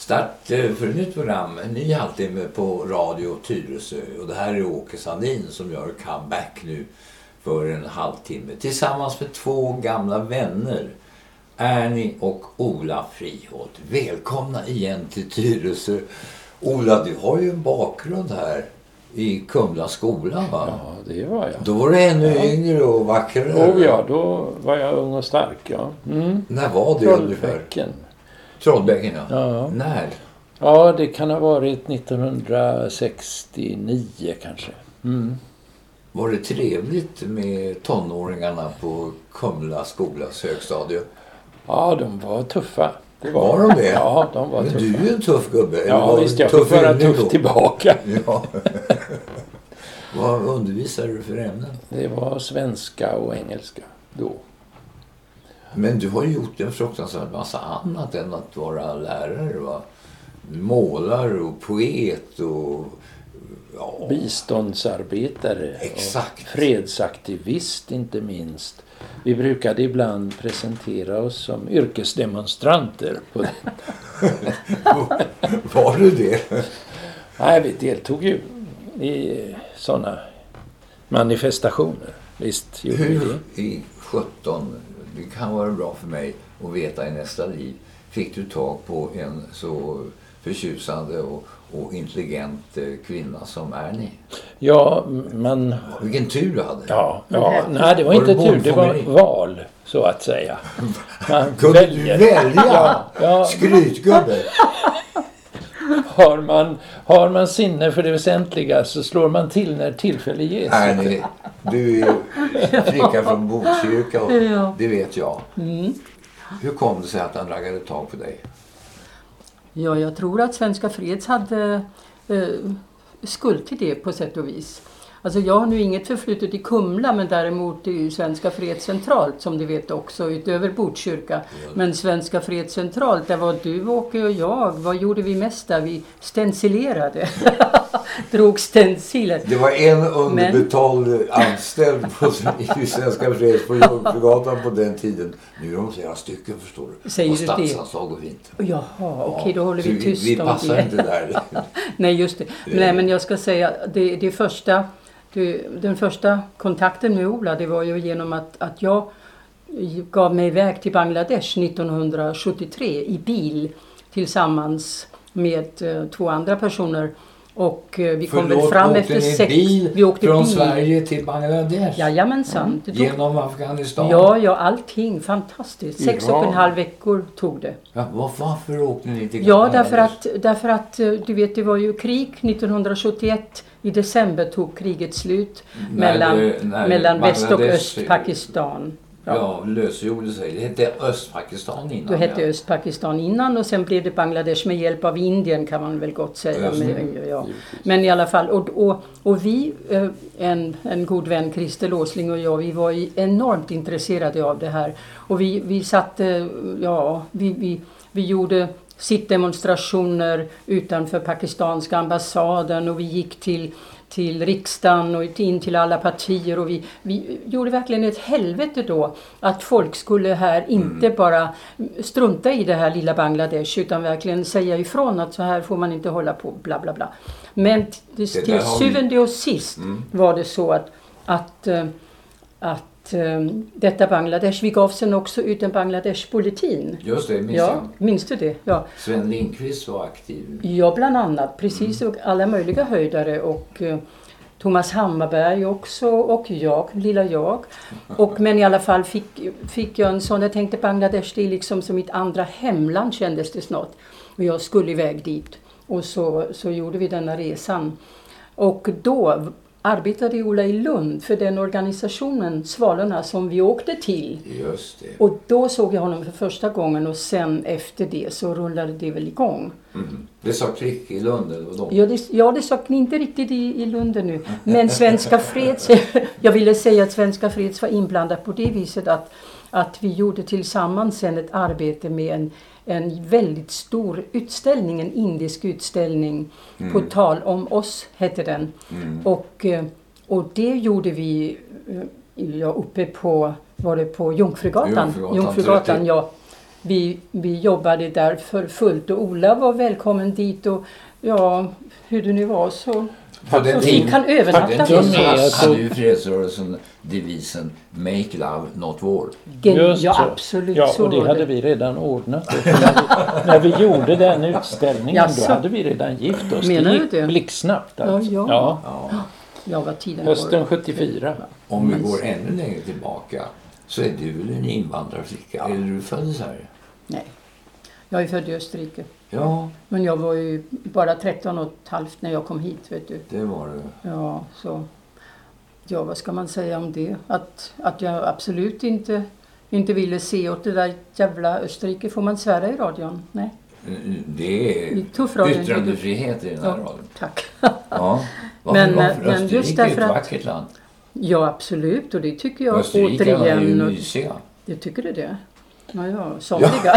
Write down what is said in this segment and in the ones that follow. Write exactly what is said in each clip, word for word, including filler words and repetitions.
Start för ett nytt program, en ny halvtimme på Radio Tyresö. Och det här är Åke Sandin som gör comeback nu för en halvtimme. Tillsammans med två gamla vänner, Ernie och Ola Friholt. Välkomna igen till Tyresö. Ola, du har ju en bakgrund här i Kumla skola, va? Ja, det var jag. Då var du ännu ja. yngre och vackrare. Oh, ja, då var jag ung och stark, ja. Mm. När var det ungefär? Trollbäcken. Trollbäcken, ja. ja. När? Ja, det kan ha varit nittonhundrasextionio kanske. Mm. Var det trevligt med tonåringarna på Kumla skolas högstadium? Ja, de var tuffa. Det var, var de det? Ja, de var Men tuffa. du är ju en tuff gubbe. Ja, visst, jag fick vara tuff tillbaka. Ja. Vad undervisade du för ämnen? Det var svenska och engelska då. Men du har ju gjort en fruktansvärd massa annat än att vara lärare, va? Målare och poet och... Ja. Biståndsarbetare. Exakt. Och fredsaktivist inte minst. Vi brukade ibland presentera oss som yrkesdemonstranter. På det. Var du det? Nej, vi deltog ju i sådana manifestationer. Visst gjorde vi det. I sjutton, det kan vara bra för mig att veta i nästa liv, fick du tag på en så förtjusande och, och intelligent kvinna som Ernie? Ja, men... Vilken tur du hade. Ja, ja. Nej, det var, var inte tur, det var val, så att säga. Man kunde väljer. Du välja? Ja, ja. Skrytgubbe. Har man, har man sinne för det väsentliga så slår man till när tillfälle ges. Ernie, du är flicka från Botkyrka och ja. Det vet jag. Mm. Hur kom det sig att han raggade tag på dig? Ja, jag tror att Svenska Freds hade eh, skuld till det på sätt och vis. Alltså jag har nu inget förflutet i Kumla, men däremot är ju Svenska Freds centralt som du vet också utöver Botkyrka. Mm. Men Svenska Freds centralt, där var du, Åke och jag. Vad gjorde vi mest där? Vi stencilerade. Drog stenciler. Det var en underbetald men... anställd på, i Svenska Freds på Jungfrugatan på den tiden. Nu är de flera stycken, förstår du. Säger och du statsanslag och fint. Jaha, okej, okay, då håller vi tyst vi, vi om det. Vi passar inte där. Nej, just det. Nej, men jag ska säga, det, det första... Den första kontakten med Ola, det var ju genom att, att jag gav mig iväg till Bangladesh nittonhundrasjuttiotre i bil tillsammans med uh, två andra personer. Och uh, vi kom väl fram efter sex... Bil vi åkte från bil. Sverige till Bangladesh? Jajamensan. Mm. Tog... Genom Afghanistan? Ja, ja, allting. Fantastiskt. Sex ja. och en halv veckor tog det. Ja, varför åkte ni till Ja, därför att, därför att du vet, det var ju krig nittonhundrasjuttioett. I december tog kriget slut när mellan, det, mellan Väst- och Östpakistan. Ja, ja lösgjorde sig. Det hette Östpakistan innan. Det hette ja. Östpakistan innan och sen blev det Bangladesh med hjälp av Indien kan man väl gott säga. Men, ja. Men i alla fall, och, och, och vi, en, en god vän, Christer Åsling och jag, vi var enormt intresserade av det här. Och vi, vi satte, ja, vi, vi, vi gjorde... sittdemonstrationer utanför pakistanska ambassaden och vi gick till, till riksdagen och in till alla partier och vi, vi gjorde verkligen ett helvete då att folk skulle här inte mm. bara strunta i det här lilla Bangladesh utan verkligen säga ifrån att så här får man inte hålla på bla bla bla. Men till, till syvende och sist mm. var det så att, att, att detta Bangladesh, vi gav sen också ut en Bangladesh-bulletin. Just det, minns ja, jag. Minns du det? Ja. Sven Lindqvist var aktiv. Ja, bland annat. Precis, mm. och alla möjliga höjdare och uh, Thomas Hammarberg också och jag, lilla jag. Och, men i alla fall fick, fick jag en sån, jag tänkte Bangladesh, det är liksom som mitt andra hemland kändes det snart. Och jag skulle iväg dit. Och så, så gjorde vi denna resan. Och då arbetade Ola i Lund för den organisationen Svalorna som vi åkte till. Just det. Och då såg jag honom för första gången och sen efter det så rullade det väl igång. Mm. Det sa Klick i Lund eller vad ja det, ja, det sa inte riktigt i, i Lund nu. Men Svenska Freds, jag ville säga att Svenska Freds var inblandad på det viset att, att vi gjorde tillsammans sen ett arbete med en en väldigt stor utställning, en indisk utställning mm. på tal om oss hette den. Mm. Och, och det gjorde vi ja, uppe på, var det på Jungfrugatan? Jungfrugatan, Jungfrugatan ja. vi, vi jobbade där för fullt och Ola var välkommen dit och ja, hur det nu var så, så fick han övernatta hos oss. Hade ju fredsrörelsen devisen Make Love Not War. Just ja, så. absolut. Ja, så och det var hade det. vi redan ordnat. när, vi, när vi gjorde den utställningen, Jaså. då hade vi redan gift oss. Menar det du gick det? blixtsnabbt. Alltså. Ja, Ja. Ja. Ja, vad tiden Hösten var. sjuttiofyra. Om vi går ännu längre tillbaka så är du väl en invandrarflicka? Eller du född i Sverige? Nej, jag är född i Österrike. Ja, Men jag var ju bara tretton och ett halvt när jag kom hit, vet du. det var det. Ja, så... Ja, vad ska man säga om det? Att, att jag absolut inte, inte ville se åt det där jävla Österrike. Får man svära i radion? Nej. Det är Tuff radio. yttrandefrihet i den här Ja, radion. tack. Ja. Varför, Men- varför? men Österrike just är därför ett att- vackert land. Ja, absolut. Och det tycker jag Österrikarna är ju återigen. Och, mysiga. det tycker du det? Ja, ja, somliga.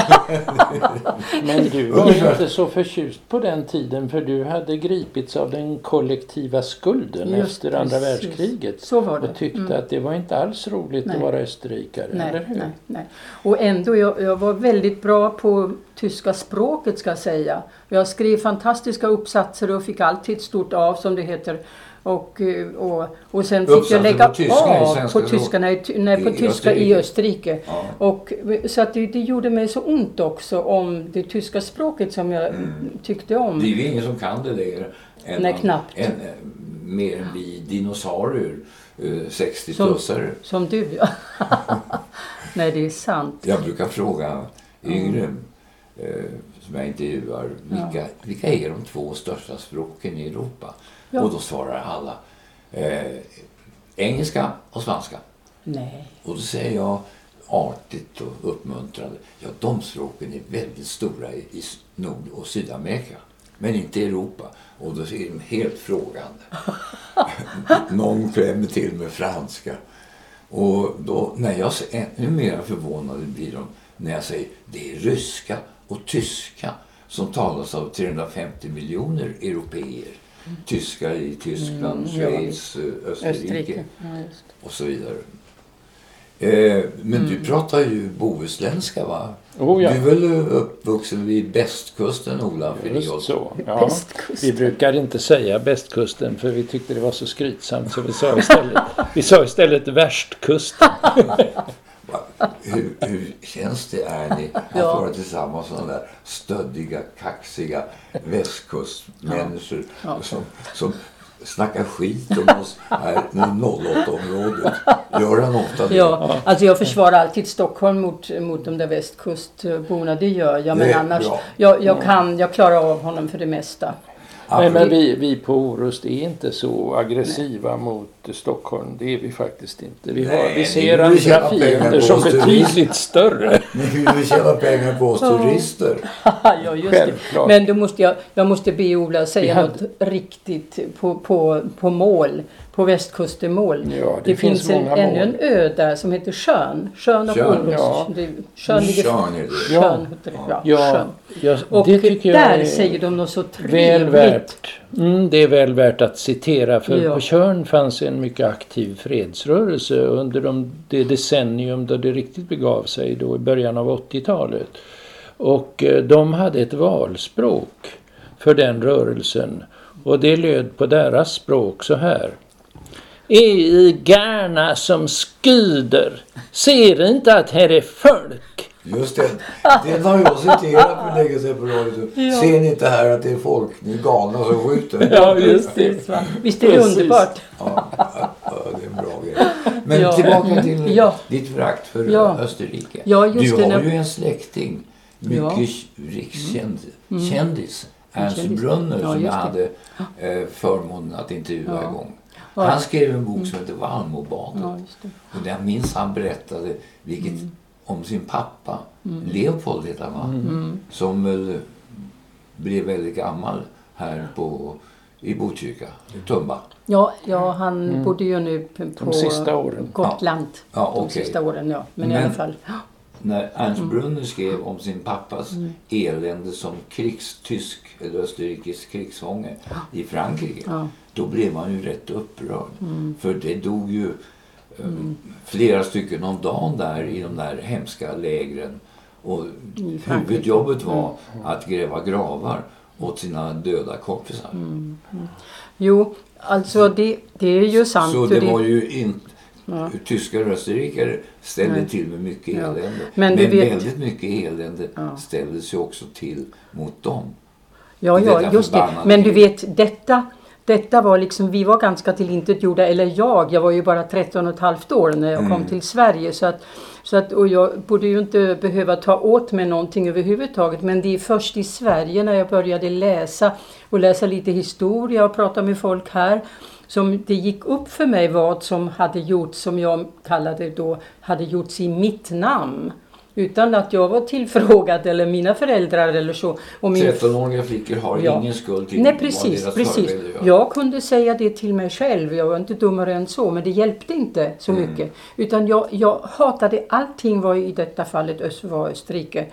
Men du var ju inte så förtjust på den tiden, för du hade gripits av den kollektiva skulden Just efter andra precis. världskriget. Så var det. Och tyckte Mm. att det var inte alls roligt Nej. att vara österrikare, eller Nej, hur? nej, nej. Och ändå, jag, jag var väldigt bra på tyska språket ska jag säga. Jag skrev fantastiska uppsatser och fick alltid ett stort av som det heter. Och, och, och sen fick Uppsatser jag lägga på tyska i av svenska på tyska, nej, ty- nej, på i tyska i Österrike. Österrike. Ja. Och, så att det, det gjorde mig så ont också om det tyska språket som jag tyckte om. Det är ju ingen som kan det där. Än, Nej, knappt. Än, äh, mer än vi dinosaurier, äh, Som- sextio-plussare. Som du, ja. Nej, det är sant. Jag brukar fråga yngre eh, som jag intervjuar, vilka, vilka är de två största språken i Europa? Ja. Och då svarar alla eh, engelska och spanska. Nej. Och då säger jag artigt och uppmuntrande, ja, de språken är väldigt stora i, i Nord- och Sydamerika, men inte i Europa. Och då är de helt frågande. Någon klämmer till med franska. Och då, när jag ser ännu mer förvånade blir de när jag säger det är ryska och tyska som talas av trehundrafemtio miljoner europeer. Tyskar i Tyskland, Mm, ja. Schweiz, Österrike, Österrike. Ja, just det. och så vidare. Eh, men du pratar ju bohuslänska, va? Oh, ja. Du är väl uppvuxen vid västkusten, Ola? Just så. Ja. Västkusten. Vi brukar inte säga västkusten, för vi tyckte det var så skrytsamt, så vi sa istället, vi sa istället värstkusten. Va? Hur, hur känns det, är ni, att Ja. vara tillsammans med sådana där stöddiga, kaxiga västkustmänniskor Ja. som, som snackar skit om oss här i noll åtta-området? Gör han ofta det? Ja, alltså jag försvarar alltid Stockholm mot, mot de där västkustborna, det gör jag. Men Det är annars, bra. jag, jag kan, jag klarar av honom för det mesta. Nej, men vi, vi på Orust är inte så aggressiva mot Stockholm. Det är vi faktiskt inte. Vi, har, Nej, vi ni ser vill tjäna andra pengar fiender på som oss betydligt större. Ni vill ju tjäna pengar på oss turister. Ja, just det. Självklart. Men då måste jag, jag måste be Ola Vi säga hade- något riktigt på, på, på mål. På västkusten-mål. Ja, det det finns finns en, många ännu mål. en ö där som heter Sjön. Sjön av Sjön, Orust. ja. Det, Sjön ligger... Tjörn är det. Ja. Sjön heter det. Ja, Ja, Sjön. ja, Och det tycker jag där är säger de något så väl trevligt. värt. Mm, det är väl värt att citera, för Ja. på Tjörn fanns en mycket aktiv fredsrörelse under de, det decennium då det riktigt begav sig, då i början av åttiotalet. Och eh, de hade ett valspråk för den rörelsen, och det löd på deras språk så här: är i gärna som skuder, ser inte att här är folk. Just det. Den har jag citerat för länge sedan på radio. Ja. Ser ni inte här att det är folk? Ni är galna som skjuter. Ja, just det. Visst, va? Visst är det Precis. underbart? Ja, ja, ja, det är en bra grej. Men Ja. tillbaka till Ja. ditt förakt för Ja. Österrike. Ja, just du det, har när- ju en släkting, mycket Ja. rikskänd Mm. kändis, Ernst Kändis. Brunner, Ja, som jag just hade eh, förmånen att intervjua Ja. en gång. Ja. Han skrev en bok som heter Vallmobadet. Ja, just det. Och där minns han berättade vilket, om sin pappa, Leopold heter han, va? Mm. Som väl blev väldigt gammal här på, i Botkyrka, i Tumba. Ja, ja, han bodde ju nu på De sista åren. Gotland. Ja, De okej. sista åren, ja. Men, i Men- alla fall. När Ernst Brunner skrev om sin pappas elände som krigstysk eller österrikisk krigsfånge i Frankrike, Ja. då blev man ju rätt upprörd. För det dog ju eh, flera stycken om dagen där i de där hemska lägren. Och huvudjobbet var mm. att gräva gravar åt sina döda kompisar. Mm. Mm. Jo, alltså det, det är ju sant. Så det, det var ju inte... Ja. Tyskar och österrikare ställde Nej. till med mycket ja. elände. Men, Men vet... väldigt mycket elände ja. ställde sig också till mot dem. Ja, ja just det. Men du vet, detta, detta var liksom, vi var ganska tillintetgjorda, eller jag, jag var ju bara tretton och ett halvt år när jag mm. kom till Sverige. Så att, så att, och jag borde ju inte behöva ta åt mig någonting överhuvudtaget. Men det är först i Sverige när jag började läsa och läsa lite historia och prata med folk här, som det gick upp för mig vad som hade gjorts, som jag kallade då, hade gjorts i mitt namn. Utan att jag var tillfrågad eller mina föräldrar eller så. Och min... trettonåriga flickor har ja. ingen skuld till Nej, precis, precis. Jag kunde säga det till mig själv. Jag var inte dummare än så, men det hjälpte inte så mm. mycket. Utan jag, jag hatade, allting var i detta fallet Öst, var Österrike.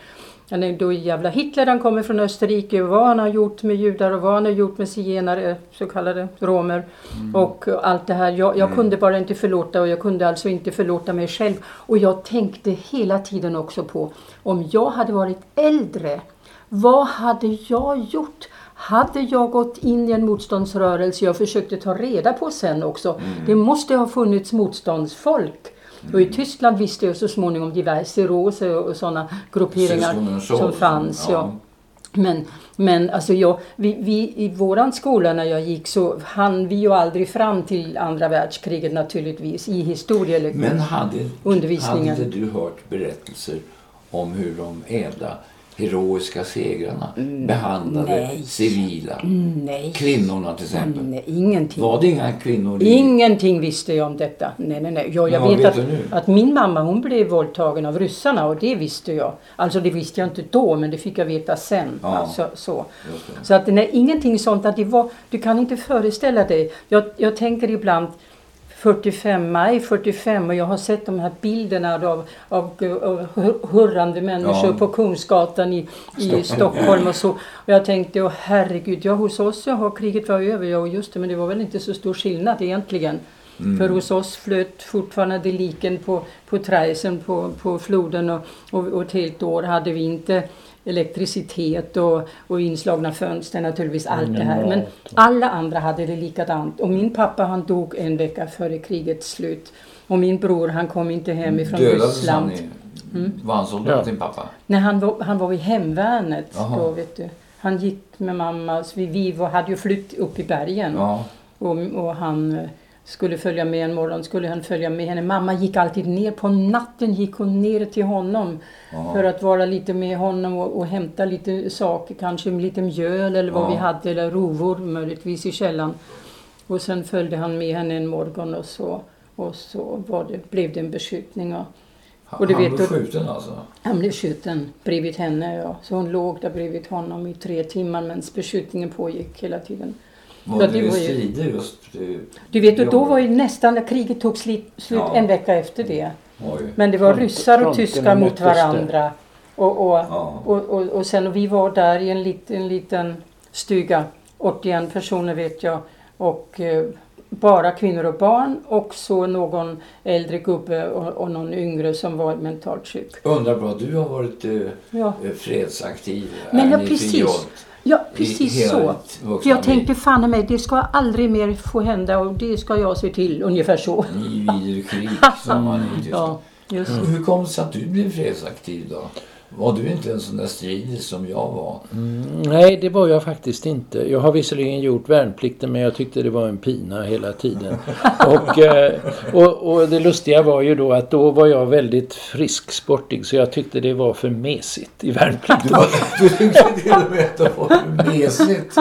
Då jävla Hitler, han kommer från Österrike, vad han har gjort med judar och vad han har gjort med zigenare, så kallade romer mm. och allt det här. Jag, jag mm. kunde bara inte förlåta, och jag kunde alltså inte förlåta mig själv. Och jag tänkte hela tiden också på, om jag hade varit äldre, vad hade jag gjort? Hade jag gått in i en motståndsrörelse? Jag försökte ta reda på sen också. Mm. Det måste ha funnits motståndsfolk. Och i Tyskland visste jag så småningom diverse Rose och sådana grupperingar som fanns. Ja. Men, men alltså jag, vi, vi, i våran skola när jag gick så hann vi ju aldrig fram till andra världskriget naturligtvis i historielektionen. Men hade, undervisningen. hade du hört berättelser om hur de ädla heroiska segrarna mm, behandlade nej. civila nej. kvinnorna till exempel? Nej, ingenting. Var det inga kvinnor? Ingenting visste jag om detta. Nej, nej, nej. Jag, jag vet, vet att, att min mamma, hon blev våldtagen av ryssarna, och det visste jag. Alltså det visste jag inte då, men det fick jag veta sen. Ja, alltså, så så att nej, ingenting sånt att det var, du kan inte föreställa dig. Jag, jag tänker ibland fyrtiofem, maj fyrtiofem, och jag har sett de här bilderna av, av, av hurrande människor ja. på Kungsgatan i, i Stockholm och så. Och jag tänkte, åh herregud, ja hos oss ja, har kriget var över, ja just det, men det var väl inte så stor skillnad egentligen. Mm. För hos oss flöt fortfarande liken på, på Traisen på, på floden, och, och, och ett helt år hade vi inte elektricitet och, och inslagna fönster naturligtvis, allt mm, det här. Men alla andra hade det likadant. Och min pappa, han dog en vecka före krigets slut. Och min bror, han kom inte hem ifrån Ryssland. Mm. Var han soldat ja. din pappa? Nej, han var, han var i hemvärnet då, vet du. Han gick med mamma, så vi, vi var, hade ju flytt upp i bergen. Ja. Och, och han skulle följa med en morgon, skulle han följa med henne. Mamma gick alltid ner på natten, gick hon ner till honom Aha. för att vara lite med honom och, och hämta lite saker, kanske lite mjöl eller vad Aha. vi hade, eller rovor möjligtvis i källan. Och sen följde han med henne en morgon, och så, och så var det, blev det en beskjutning. Och, och du han vet, blev skjuten alltså? Han blev skjuten bredvid henne, ja. Så hon låg där bredvid honom i tre timmar medan beskjutningen pågick hela tiden. Var det, det var ju strider just? Det, du vet, och då var ju nästan när kriget tog slut, slut ja. en vecka efter det. Oj. Men det var ryssar och tyskar mot varandra. Och, och, ja. och, och, och sen och vi var där i en liten, en liten stuga. åttioen personer vet jag. Och eh, bara kvinnor och barn. Och så någon äldre gubbe och, och någon yngre som var mentalt sjuk. Undrar bra, du har varit eh, ja. fredsaktiv. Men ja, precis. Ja, precis så. För jag tänkte, fan mig, det ska aldrig mer få hända, och det ska jag se till, ungefär så. Ni vidare krig, som man inte ja, just mm. Hur kom det sig att du blev fredsaktiv då? Var du inte en sån där stridig som jag var? Mm, nej, det var jag faktiskt inte. Jag har visserligen gjort värnplikten, men jag tyckte det var en pina hela tiden. och, och, och det lustiga var ju då att då var jag väldigt frisk, sportig, så jag tyckte det var för mesigt i värnplikten. Du, var, du tyckte till och med att det var för mesigt?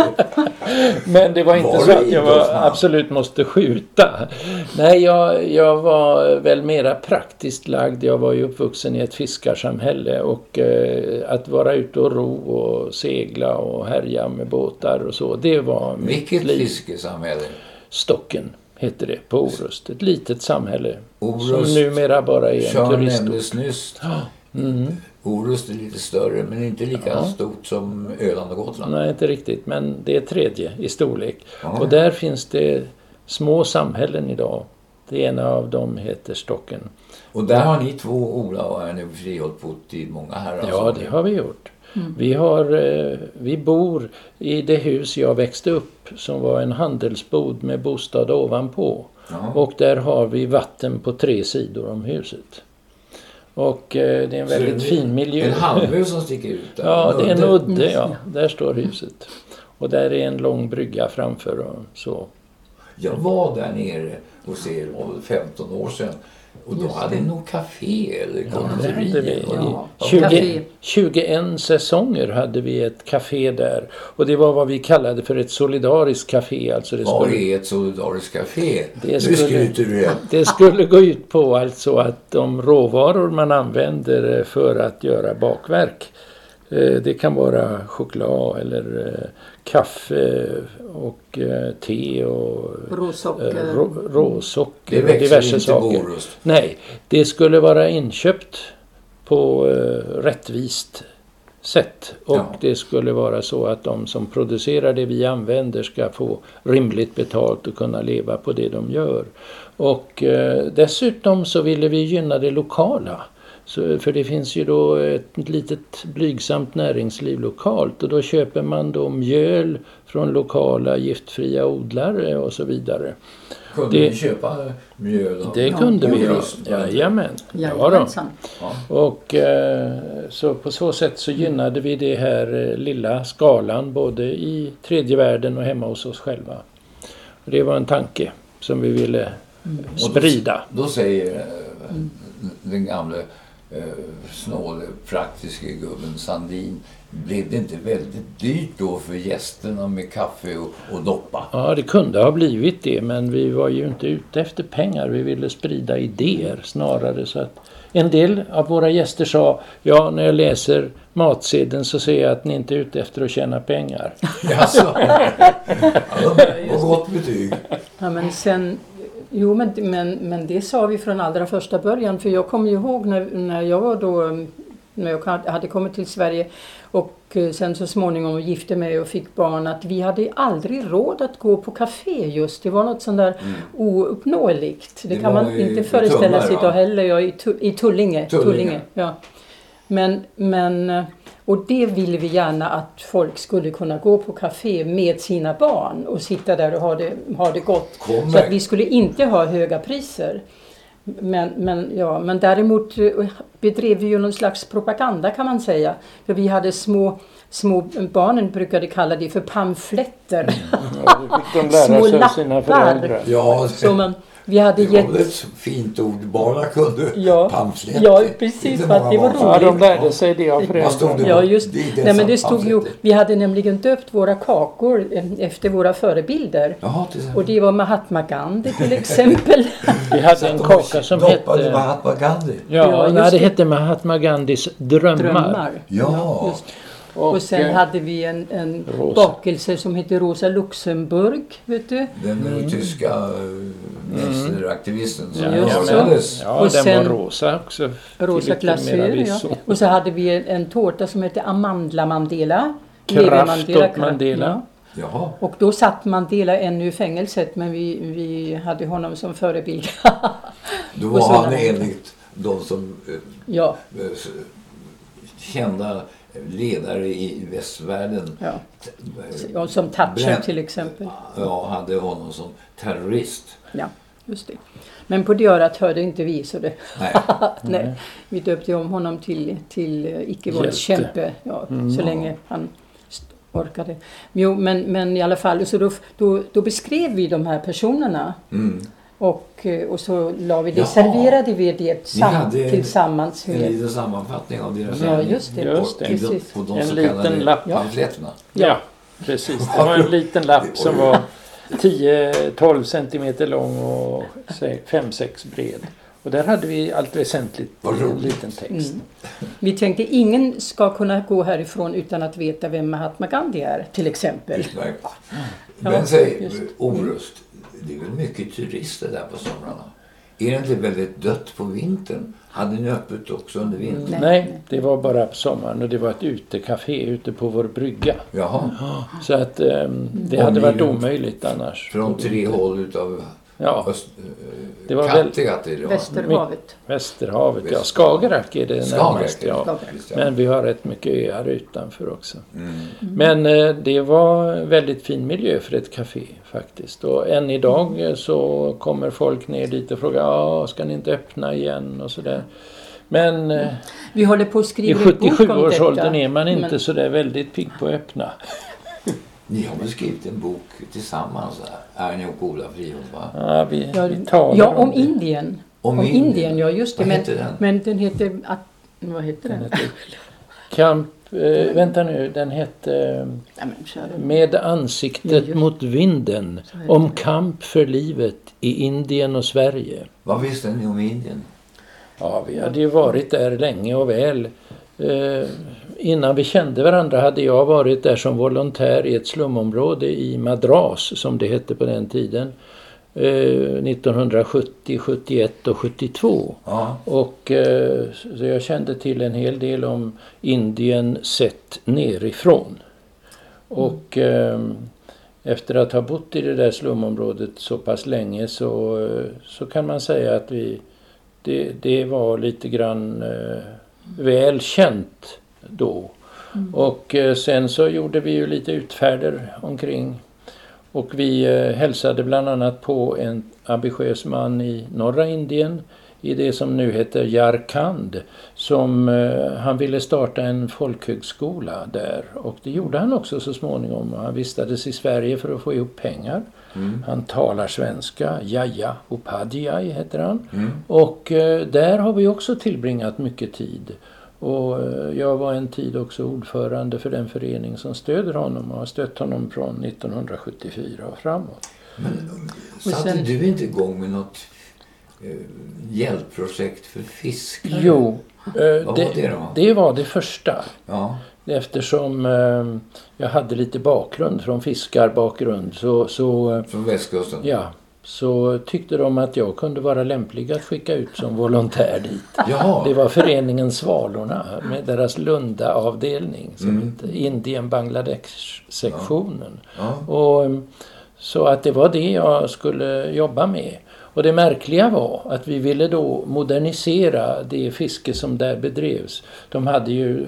Men det var inte var så att jag var, absolut måste skjuta. Nej, jag, jag var väl mera praktiskt lagd. Jag var ju uppvuxen i ett fiskarsamhälle, och att vara ute och ro och segla och härja med båtar och så, det var mitt Vilket liv. fiskesamhälle? Stocken heter det på Orust. Ett litet samhälle Orust, som numera bara är en turistort. nämndes nyss. Mm. Orust är lite större, men inte lika ja. stort som Öland och Gotland. Nej, inte riktigt, men det är tredje i storlek. Ja. Och där finns det små samhällen idag. Det ena av dem heter Stocken. Och där har ni två Ola och är ni frihållit på i många herrar? Ja, det har vi gjort. Mm. Vi, har, eh, vi bor i det hus jag växte upp som var en handelsbod med bostad ovanpå. Ja. Och där har vi vatten på tre sidor om huset. Och eh, det är en så väldigt är fin miljö. En halvö som sticker ut där. Ja, det är en udde, ja. Där står huset. Och där är en lång brygga framför och så. Jag var där nere hos er om femton år sedan. Och då hade ni nog café eller konditori. Ja, tjugo, tjugoen säsonger hade vi ett café där. Och det var vad vi kallade för ett solidariskt café. Alltså det vad är ett solidariskt café? Det skulle, det skulle gå ut på alltså att de råvaror man använder för att göra bakverk. Det kan vara choklad eller kaffe och te och råsocker, rå, råsocker det växer och diverse inte saker. Borust. Nej, det skulle vara inköpt på uh, rättvist sätt. Och ja. Det skulle vara så att de som producerar det vi använder ska få rimligt betalt och kunna leva på det de gör. Och uh, dessutom så ville vi gynna det lokala. Så, för det finns ju då ett litet blygsamt näringsliv lokalt och då köper man då mjöl från lokala giftfria odlare och så vidare. Kunde det, vi köpa mjöl? Det ja, kunde vi, ja. Jajamän. Ja, då. Ja. Och eh, så på så sätt så gynnade vi det här eh, lilla skalan både i tredje världen och hemma hos oss själva. Och det var en tanke som vi ville mm. sprida. Då, då säger eh, den gamla Eh, snåle praktiska gubben Sandin, blev det inte väldigt dyrt då för gästerna med kaffe och, och doppa? Ja, det kunde ha blivit det, men vi var ju inte ute efter pengar. Vi ville sprida idéer snarare, så att en del av våra gäster sa, ja, när jag läser matsedeln så ser jag att ni inte är ute efter att tjäna pengar. Jaså? Ja, och gott betyg. Ja, men sen Jo, men, men, men det sa vi från allra första början. För jag kommer ju ihåg när, när jag var då, när jag hade kommit till Sverige och sen så småningom gifte mig och fick barn, att vi hade aldrig råd att gå på café just. Det var något sånt där mm. ouppnåeligt. Det, det kan man i, inte föreställa sig då heller. Jag, i, i Tullinge. Tullinge. Tullinge ja. Men, men, och det ville vi gärna att folk skulle kunna gå på café med sina barn och sitta där och ha det, ha det gott. Kommer. Så att vi skulle inte ha höga priser. Men, men, ja, men däremot bedrev vi ju någon slags propaganda, kan man säga. För vi hade små, små barnen brukade kalla det för pamfletter. Ja, det fick de lära små sig lappar. Sina föräldrar. Ja, så man, vi hade det gett... var ett fint ord. Barnen kunde ja, pamfletter. Ja, precis. För att det var roligt. Ja, de lärde sig det av föräldrarna. Ja, just det. Nej, men det stod ju, vi hade nämligen döpt våra kakor efter våra förebilder. Jaha, och det var Mahatma Gandhi till exempel. Vi hade en kaka som hette... Mahatma Gandhi? Ja, ja nej, det hette Mahatma Gandhis drömmar. drömmar. Ja, just. Och, och sen hade vi en, en bakelse som heter Rosa Luxemburg, vet du? Den mm. tyska mästeraktivisten som ja, avrättades. Ja, och den sen, var rosa också. Rosa glasyr, ja. Och så hade vi en, en tårta som heter Amandla Mandela. Kraft Mandela, och Mandela. Ja. Jaha. Och då satt Mandela ännu i fängelset, men vi, vi hade honom som förebild. Då var han enligt de som ja. kända ledare i västvärlden. Ja. Ja, som Thatcher till exempel. Ja, hade honom som terrorist. Ja, just det. Men på det örat hörde inte vi så det. Nej. Nej. Vi döpte om honom till, till icke-våldskämpe. Ja, mm. Så länge han orkade. Jo, men, men i alla fall, så då, då, då beskrev vi de här personerna. Mm. Och, och så la vi det, ja. serverade vi det sam, tillsammans med... en liten sammanfattning av deras ja, just det. Just det. Precis. På de en så liten lapp. Ja. Ja. ja, precis. Det var en liten lapp som var tio till tolv centimeter lång och fem sex bred. Och där hade vi allt väsentligt en liten text. Mm. Vi tänkte ingen ska kunna gå härifrån utan att veta vem Mahatma Gandhi är, till exempel. Ja. Men ja, säg, Orust. Det är väl mycket turister där på somrarna. Är det inte väldigt dött på vintern? Hade ni öppet också under vintern? Nej, det var bara på sommaren och det var ett utekafé ute på vår brygga. Jaha. Så att um, det och hade varit omöjligt annars. Från tre håll utav Ja. Öst, det var Kattegatt är det. Västerhavet. Västerhavet, ja. Skagerrak är det närmast, ja. Skagerrak. Men vi har rätt mycket öar utanför också. Mm. Mm. Men eh, det var väldigt fin miljö för ett café faktiskt. Och än idag eh, så kommer folk ner dit och frågar, ja, ska ni inte öppna igen och sådär. Men eh, Vi håller på att skriva i sjuttiosju-årsåldern är man inte men... så där väldigt pigg på att öppna. Ni har väl skrivit en bok tillsammans, är ni och Ola Friholt, va? Ja, vi, Ja, vi talar ja, om det. Indien. Om, Om Indien. Indien, ja just det. Vad Men, heter den? men den heter... Att, vad heter den? Den heter Kamp, eh, vänta nu, den hette eh, Ja, men, kör den. Med ansiktet Ja, mot vinden. Så heter Om det. kamp för livet i Indien och Sverige. Vad visste ni om Indien? Ja, vi hade ju varit där länge och väl. Eh, innan vi kände varandra hade jag varit där som volontär i ett slumområde i Madras, som det hette på den tiden. Eh, nittonhundrasjuttio, sjuttioett och sjuttiotvå. Ja. Och eh, så jag kände till en hel del om Indien sett nerifrån. Och eh, efter att ha bott i det där slumområdet så pass länge så, så kan man säga att vi, det, det var lite grann eh, väl känt då. Mm. Och eh, sen så gjorde vi ju lite utfärder omkring. Och vi eh, hälsade bland annat på en ambitiös man i norra Indien, i det som nu heter Jharkhand, som eh, han ville starta en folkhögskola där. Och det gjorde han också så småningom. Han vistades i Sverige för att få ihop pengar. Mm. Han talar svenska, Jaya Upadhyay heter han. Mm. Och eh, där har vi också tillbringat mycket tid. Och jag var en tid också ordförande för den förening som stöder honom och har stött honom från nittonhundrasjuttiofyra och framåt. Men satte sen, du inte igång med något eh, hjälpprojekt för fiskare? Jo, eh, Vad var det, det då? Det var det första. Ja. Eftersom eh, jag hade lite bakgrund från fiskarbakgrund. Så, så, från västkusten? Ja. Så tyckte de att jag kunde vara lämplig att skicka ut som volontär dit. Ja. Det var föreningen Svalorna med deras Lunda-avdelning som mm. hette Indien-Bangladesh-sektionen. Ja. Ja. Och, så att det var det jag skulle jobba med. Och det märkliga var att vi ville då modernisera det fiske som där bedrevs. De hade ju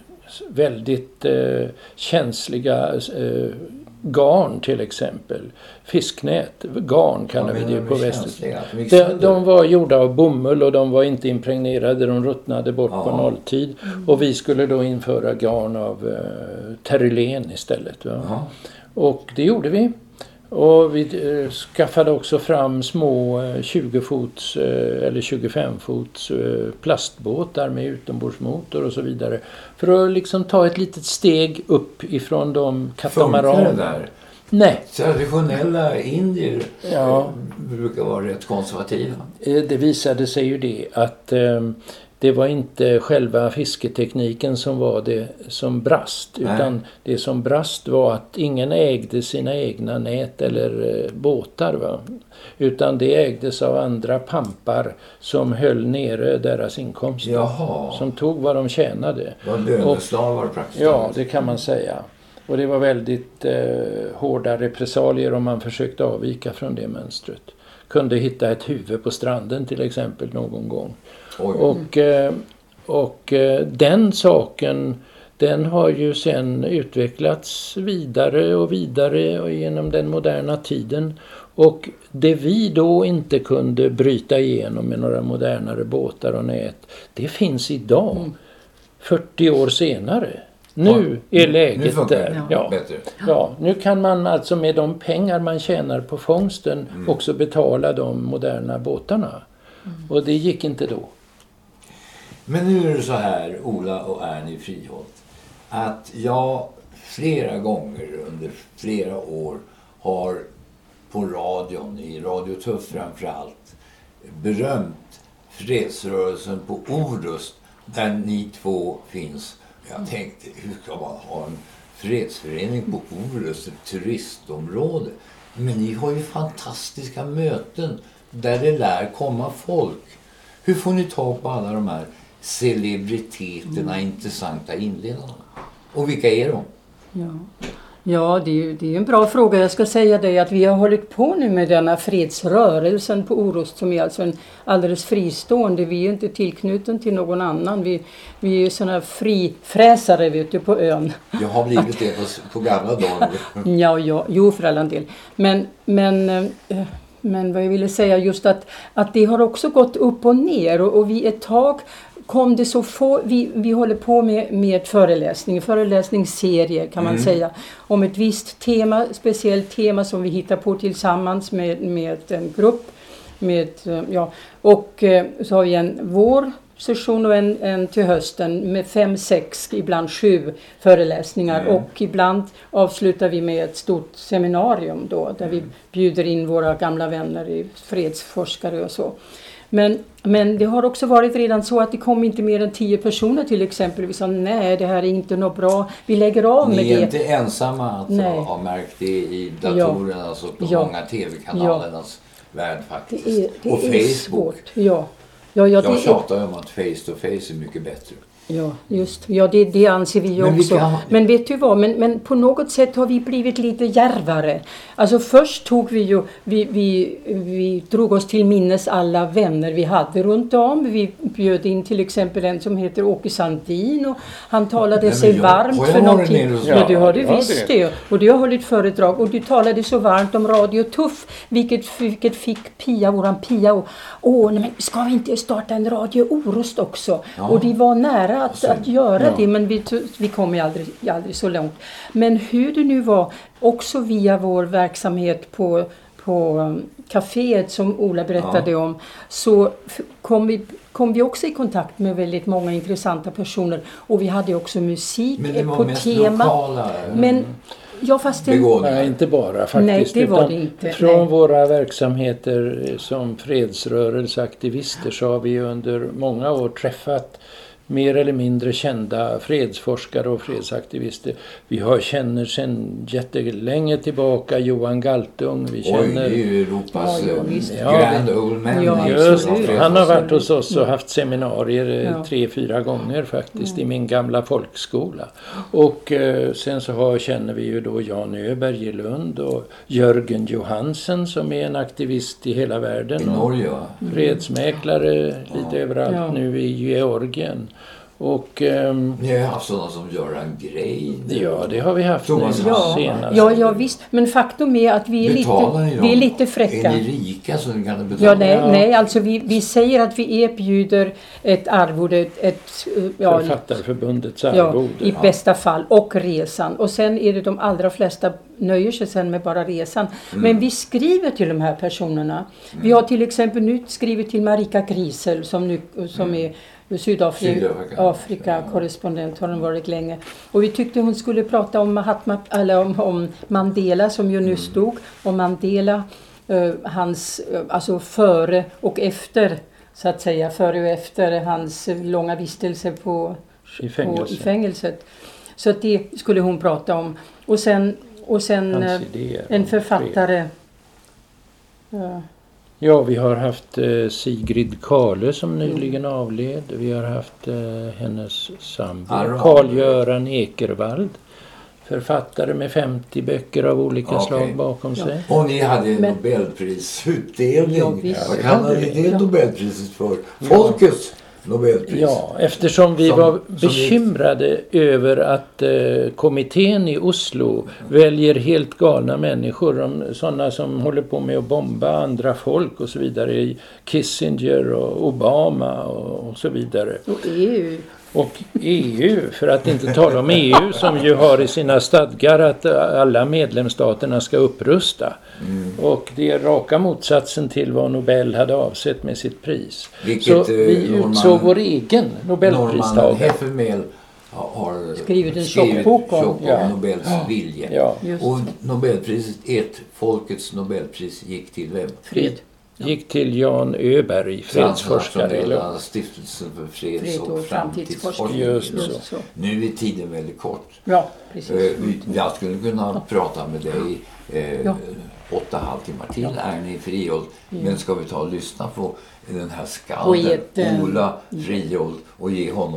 väldigt eh, känsliga eh, garn till exempel. Fisknät, garn kallar vi det på västern. De, de var gjorda av bomull och de var inte impregnerade, de ruttnade bort ja. på nolltid. Mm. Och vi skulle då införa garn av eh, terrylen istället. Va? Ja. Och det gjorde vi. Och vi eh, skaffade också fram små eh, tjugo fots eh, eller tjugofem fots eh, plastbåtar med utombordsmotor och så vidare. För att liksom ta ett litet steg upp ifrån de katamaraner. Funkar det där? Nej. Traditionella indier ja. brukar vara rätt konservativa. Eh, det visade sig ju det att eh, det var inte själva fisketekniken som var det som brast. Nej. Utan det som brast var att ingen ägde sina egna nät eller eh, båtar. Va? Utan det ägdes av andra pampar som höll nere deras inkomster. Jaha. Som tog vad de tjänade. Det var löneslavar praktiskt. Ja, det kan man säga. Och det var väldigt eh, hårda repressalier om man försökte avvika från det mönstret. Kunde hitta ett huvud på stranden till exempel någon gång. Oj. Och, och den saken, den har ju sen utvecklats vidare och vidare genom den moderna tiden. Och det vi då inte kunde bryta igenom med några modernare båtar och nät, det finns idag, mm. fyrtio år senare. Nu är läget nu där. Ja. Ja, nu kan man alltså med de pengar man tjänar på fångsten mm. också betala de moderna båtarna. Mm. Och det gick inte då. Men nu är det så här, Ola och Ernie Friholt, att jag flera gånger under flera år har på radion, i Radio Tuff framförallt, berömt fredsrörelsen på Orust där ni två finns. Jag tänkte, hur ska man ha en fredsförening på Orust, ett turistområde? Men ni har ju fantastiska möten där det lär komma folk. Hur får ni tag på alla de här celebriteterna, mm. intressanta inledarna? Och vilka är de? Ja. Ja, det är ju det är en bra fråga. Jag ska säga det att vi har hållit på nu med denna fredsrörelsen på Orust som är alltså en alldeles fristående. Vi är inte tillknuten till någon annan. Vi, vi är sådana frifräsare vet du, på ön. Jag har blivit det på, på gamla dagar. Ja, ja, jo för alla del. Men, men, eh, men vad jag ville säga just att, att det har också gått upp och ner och, och vi ett tag kom det så få, vi, vi håller på med, med föreläsning, föreläsningsserier kan man mm. säga, om ett visst tema, speciellt tema som vi hittar på tillsammans med, med en grupp. Med, ja, och så har vi en vår session och en, en till hösten med fem, sex, ibland sju föreläsningar mm. och ibland avslutar vi med ett stort seminarium då, där mm. vi bjuder in våra gamla vänner, fredsforskare och så. Men, men det har också varit redan så att det kom inte mer än tio personer till exempel. Vi sa nej, det här är inte något bra. Vi lägger av med det. Ni är inte ensamma att nej. ha märkt det i datorerna, ja. alltså på ja. många tv-kanalernas ja. värld faktiskt. Det är, det och är Facebook. Svårt. Ja. Ja, ja, Jag tjatar ju om att face to face är mycket bättre. Ja, just. Ja, det, det anser vi ju men också. Vi kan... Men vet du vad? Men, men på något sätt har vi blivit lite djärvare. Alltså först tog vi ju, vi, vi, vi drog oss till minnes alla vänner vi hade runt om. Vi bjöd in till exempel en som heter Åke Sandin och han talade Nej, sig jag, varmt för någonting. Ja, ja, du hade ja, visst det. det. Och du har hållit föredrag och du talade så varmt om Radio Tuff, vilket, vilket fick Pia, våran Pia, och åh, nej, men ska vi inte starta en Radio Orust också? Ja. Och det var nära Att, att göra ja. det, men vi, vi kom ju aldrig, aldrig så långt. Men hur det nu var, också via vår verksamhet på, på um, kaféet som Ola berättade ja. om, så kom vi, kom vi också i kontakt med väldigt många intressanta personer. Och vi hade också musik men det var på mest tema. Lokala, men ja, fast det, nej, inte bara faktiskt. Nej, det var det inte. Från nej. våra verksamheter som fredsrörelseaktivister så har vi under många år träffat mer eller mindre kända fredsforskare och fredsaktivister. Vi har känner sedan jättelänge tillbaka Johan Galtung. Vi känner... Oj, det är ju Europas ja, ja, grand old man. Ja, just, han har varit hos oss och haft seminarier ja. tre, fyra gånger faktiskt ja. i min gamla folkskola. Och eh, sen så har, känner vi ju då Jan Öberg i Lund och Jörgen Johansen som är en aktivist i hela världen. I Norge va? Mm. Fredsmäklare lite ja. överallt ja. nu i Georgien. Och, um, ni har ju haft sådana som gör en grej. Ja, det har vi haft nu ja. senast. Ja, ja, visst. Men faktum är att vi är, lite, vi är lite fräcka. Är ni rika så ni kan betala? Ja, nej, ja. nej alltså vi, vi säger att vi erbjuder ett arvode, ett, ett ja, Författarförbundets arvode. Ja, i bästa fall. Och resan. Och sen är det de allra flesta nöjer sig sen med bara resan. Mm. Men vi skriver till de här personerna. Mm. Vi har till exempel nu skrivit till Marika Grisel som, nu, som mm. är Sydafrika-korrespondent har hon varit länge. Och vi tyckte hon skulle prata om Mahatma, eller om, om Mandela som ju nu stod. Om Mandela, uh, hans, uh, alltså före och efter, så att säga, före och efter hans långa vistelse på, I, fängelse. på, i fängelset. Så att det skulle hon prata om. Och sen, och sen uh, en författare... Uh, Ja, vi har haft eh, Sigrid Kale som nyligen avled. Vi har haft eh, hennes sambo Carl-Göran Ekervald. Författare med femtio böcker av olika okay. slag bakom ja. sig. Och ni hade en Men... Nobelprisutdelning. Ja, vad kallar ni det ja. Nobelpriset för? Folkets Nobelpris. Ja, eftersom vi som, var bekymrade vi... över att eh, kommittén i Oslo mm. väljer helt galna människor, om, sådana som håller på med att bomba andra folk och så vidare, Kissinger och Obama och, och så vidare. Och E U. Och E U, för att inte tala om E U som ju har i sina stadgar att alla medlemsstaterna ska upprusta. Mm. Och det är raka motsatsen till vad Nobel hade avsett med sitt pris. Vilket, så vi Norman, utsåg vår egen Nobelpristagare. Norman Heffermehl har skrivit en tjockbok om, om ja. Nobels vilje. Ja. Och Nobelpriset, ett folkets Nobelpris, gick till vem? Fred. Gick till Jan Öberg, fredsforskare. Stiftelsen för freds- Fred och, och framtidsforskning. Just så. så. Nu är tiden väldigt kort. Ja, precis. Jag skulle kunna ja. prata med dig eh, ja. åtta halvtimmar till. Ja. Är ni Friold? Ja. Men ska vi ta och lyssna på den här skalden, ett, Ola Friold, och ge honom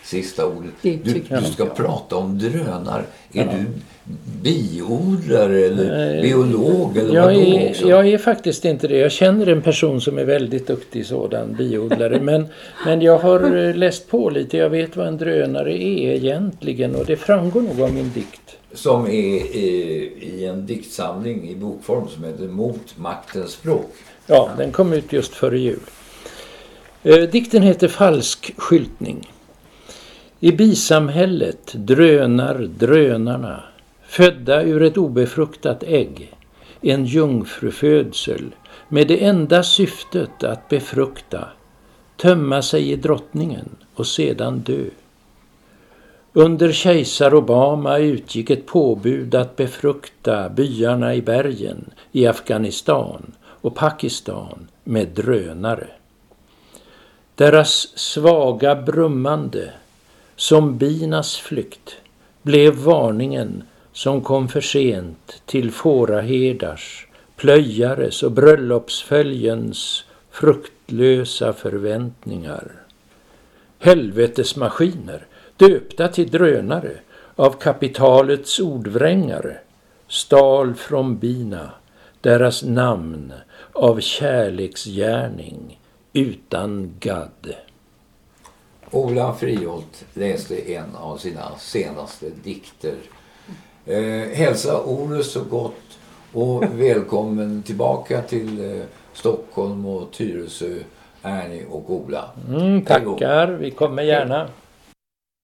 sista ordet. Det Du, tycker du ska jag. prata om drönare. Är Ja. du biodlare eller Nej, biolog eller Jag vad då är, också? jag är faktiskt inte det. Jag känner en person som är väldigt duktig sådan biodlare. men, men jag har eh, läst på lite. Jag vet vad en drönare är egentligen. Och det framgår nog av min dikt. Som är i, i en diktsamling i bokform som heter Mot maktens språk. Ja, den kom ut just före jul. Eh, dikten heter Falsk skyltning. I bisamhället drönar drönarna, födda ur ett obefruktat ägg, en jungfrufödsel med det enda syftet att befrukta, tömma sig i drottningen och sedan dö. Under kejsar Obama utgick ett påbud att befrukta byarna i bergen i Afghanistan och Pakistan med drönare. Deras svaga brummande, som binas flykt, blev varningen som kom för sent till fåraherdars, plöjares och bröllopsföljens fruktlösa förväntningar. Helvetesmaskiner, döpta till drönare av kapitalets ordvrängare, stal från bina deras namn av kärleksgärning utan gadd. Ola Friholt läste en av sina senaste dikter. Eh, hälsa Orust så gott och välkommen tillbaka till eh, Stockholm och Tyresö, Ernie och Ola. Mm, tackar, vi kommer gärna.